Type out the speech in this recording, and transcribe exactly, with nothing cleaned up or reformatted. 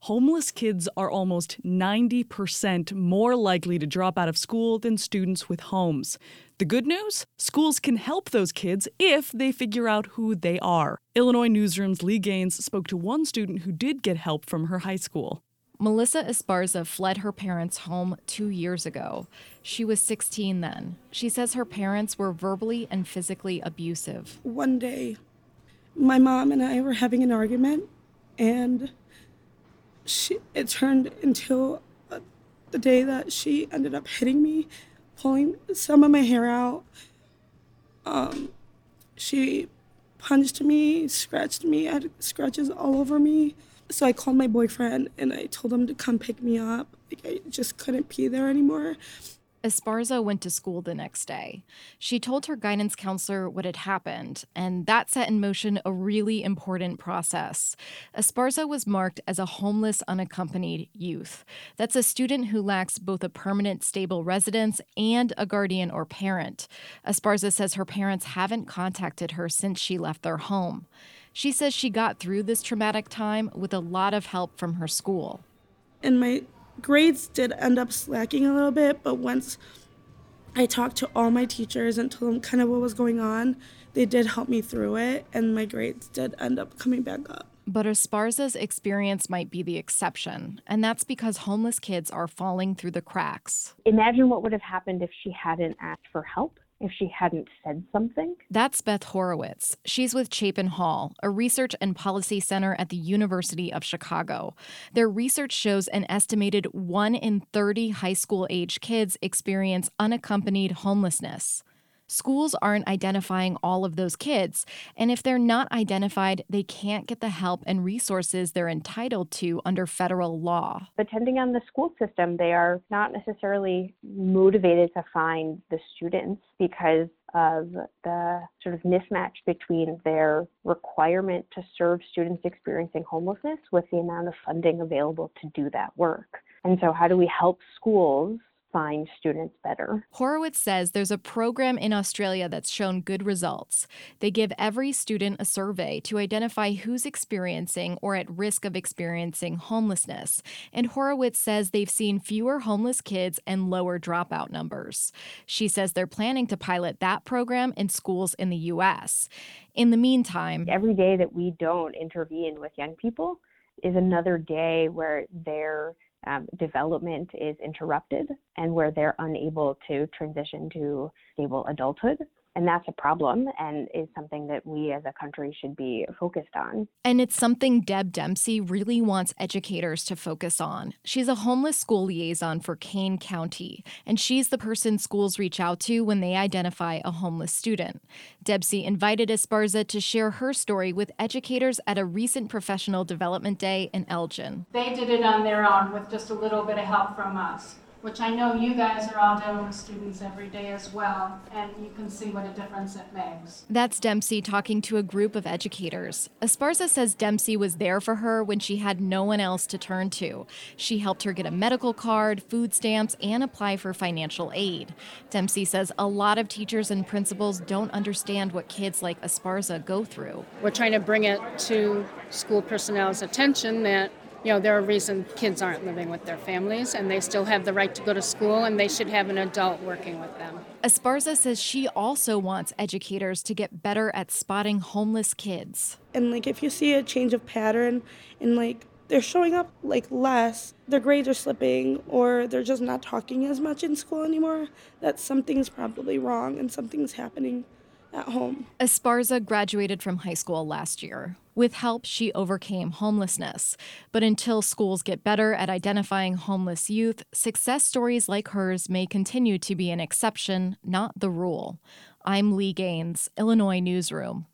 Homeless kids are almost ninety percent more likely to drop out of school than students with homes. The good news? Schools can help those kids if they figure out who they are. Illinois Newsroom's Lee Gaines spoke to one student who did get help from her high school. Melissa Esparza fled her parents' home two years ago. She was sixteen then. She says her parents were verbally and physically abusive. One day, my mom and I were having an argument, and she, it turned into uh, the day that she ended up hitting me, pulling some of my hair out. Um, she punched me, scratched me, I had scratches all over me. So I called my boyfriend and I told him to come pick me up. Like, I just couldn't be there anymore. Esparza went to school the next day. She told her guidance counselor what had happened, and that set in motion a really important process. Esparza was marked as a homeless unaccompanied youth. That's a student who lacks both a permanent stable residence and a guardian or parent. Esparza says her parents haven't contacted her since she left their home. She says she got through this traumatic time with a lot of help from her school. And my grades did end up slacking a little bit, but once I talked to all my teachers and told them kind of what was going on, they did help me through it, and my grades did end up coming back up. But Esparza's experience might be the exception, and that's because homeless kids are falling through the cracks. Imagine what would have happened if she hadn't asked for help, if she hadn't said something. That's Beth Horowitz. She's with Chapin Hall, a research and policy center at the University of Chicago. Their research shows an estimated one in thirty high school-age kids experience unaccompanied homelessness. Schools aren't identifying all of those kids, and if they're not identified, they can't get the help and resources they're entitled to under federal law. Depending on the school system, they are not necessarily motivated to find the students because of the sort of mismatch between their requirement to serve students experiencing homelessness with the amount of funding available to do that work. And so how do we help schools find students better? Horowitz says there's a program in Australia that's shown good results. They give every student a survey to identify who's experiencing or at risk of experiencing homelessness. And Horowitz says they've seen fewer homeless kids and lower dropout numbers. She says they're planning to pilot that program in schools in the U S. In the meantime, every day that we don't intervene with young people is another day where they're Um, development is interrupted and where they're unable to transition to stable adulthood. And that's a problem and is something that we as a country should be focused on. And it's something Deb Dempsey really wants educators to focus on. She's a homeless school liaison for Kane County, and she's the person schools reach out to when they identify a homeless student. Dempsey invited Esparza to share her story with educators at a recent professional development day in Elgin. They did it on their own with just a little bit of help from us, which I know you guys are all doing with students every day as well, and you can see what a difference it makes. That's Dempsey talking to a group of educators. Esparza says Dempsey was there for her when she had no one else to turn to. She helped her get a medical card, food stamps, and apply for financial aid. Dempsey says a lot of teachers and principals don't understand what kids like Esparza go through. We're trying to bring it to school personnel's attention that You know, there are reasons kids aren't living with their families and they still have the right to go to school and they should have an adult working with them. Esparza says she also wants educators to get better at spotting homeless kids. And like if you see a change of pattern and like they're showing up like less, their grades are slipping or they're just not talking as much in school anymore, that something's probably wrong and something's happening at home. Esparza graduated from high school last year. With help, she overcame homelessness. But until schools get better at identifying homeless youth, success stories like hers may continue to be an exception, not the rule. I'm Lee Gaines, Illinois Newsroom.